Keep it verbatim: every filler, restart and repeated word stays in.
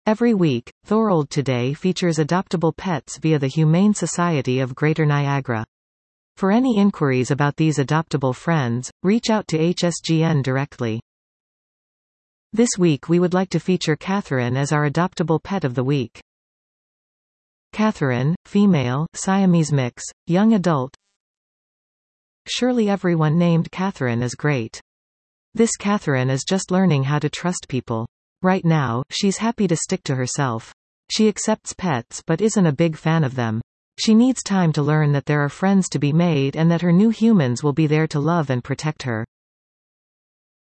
Every week, Thorold Today features adoptable pets via the Humane Society of Greater Niagara. For any inquiries about these adoptable friends, reach out to H S G N directly. This week we would like to feature Catherine as our adoptable pet of the week. Catherine, female, Siamese mix, young adult. Surely everyone named Catherine is great. This Catherine is just learning how to trust people. Right now, she's happy to stick to herself. She accepts pets but isn't a big fan of them. She needs time to learn that there are friends to be made and that her new humans will be there to love and protect her.